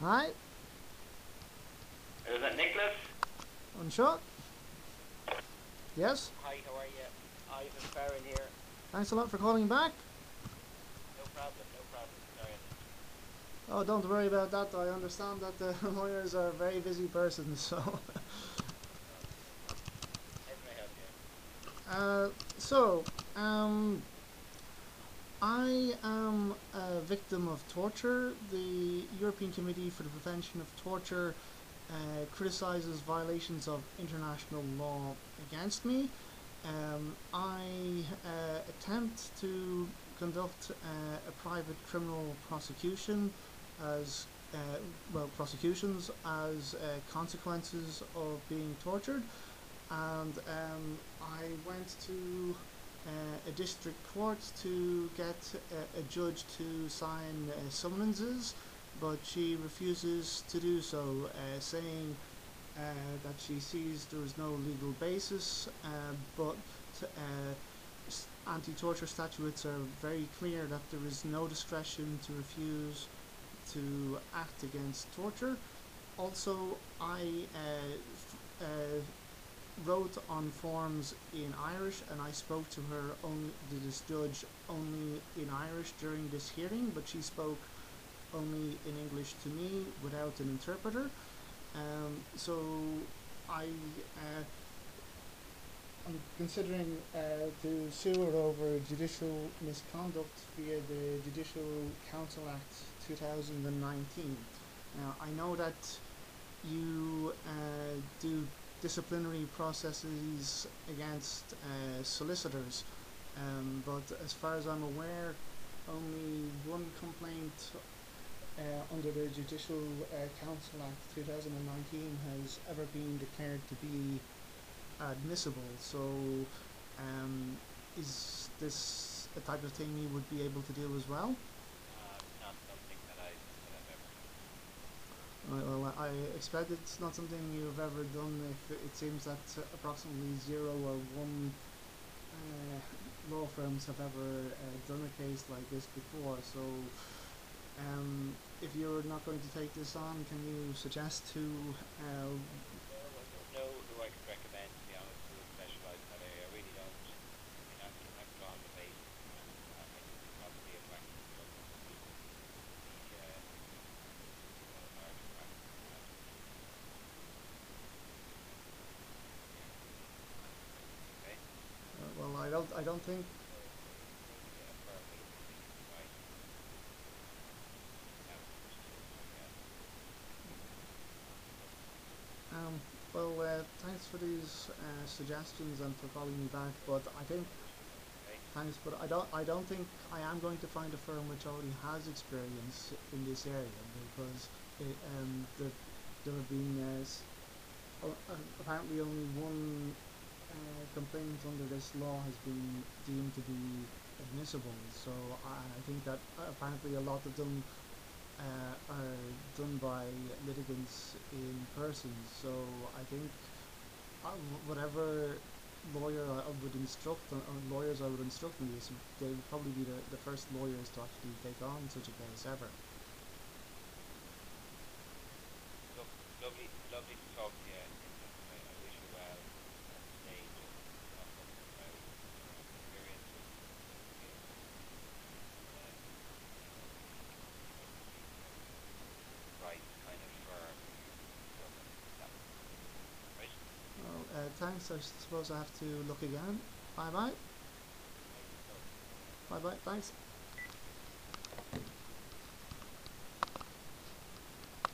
Hi, Is that Nicholas? unsure? Yes. Hi, how are you? Ivan Farron here. Thanks a lot for calling back. No problem, no problem. Sorry. Oh, don't worry about that. I understand that the lawyers are a very busy person, so. No problem. How can I help you? uh, so, um, I am a victim of torture. The European Committee for the Prevention of Torture criticises violations of international law against me. I attempt to conduct a private criminal prosecution as prosecutions as consequences of being tortured, and I went to a district court to get a judge to sign summonses, but she refuses to do so, saying that she sees there is no legal basis, but anti-torture statutes are very clear that there is no discretion to refuse to act against torture. Also, I wrote on forms in Irish, and I spoke to her only to this judge only in Irish during this hearing, but she spoke only in English to me without an interpreter. So I I'm considering to sue her over judicial misconduct via the Judicial Council Act 2019. Now, I know that you do disciplinary processes against solicitors, but as far as I'm aware, only one complaint under the Judicial Council Act 2019 has ever been declared to be admissible. So, is this a type of thing you would be able to do as well? Not something that I've ever done. Well, I expect it's not something you've ever done if it seems that approximately zero or one law firms have ever done a case like this before. So, if you're not going to take this on, can you suggest to Well, I don't know who I could recommend, to be honest, who would specialise in that area. I really don't. I mean, I'm drawn the base, and I think there's probably a practice closer to the Irish practice than that. Yeah. Okay. well, I don't think. So it's only a firm we would really invite out to look at. Um, well, thanks for these suggestions and for calling me back. But I think No issue. Okay. thanks, but I don't think I am going to find a firm which already has experience in this area, because it, there have been apparently only one complaint under this law has been deemed to be admissible. So I think that apparently a lot of them are done by litigants in person. So I think whatever lawyer I would instruct, lawyers I would instruct in this, they would probably be the first lawyers to actually take on such a case ever. Look, lovely to talk to you, Nicholas. I wish you well at the stage. It's not something that I would, experience with you. And I think you've chosen the right kind of firm here. So that would be good. Right? Well, thanks. I suppose I have to look again. Bye bye. Nice to talk to you. Bye bye. Thanks.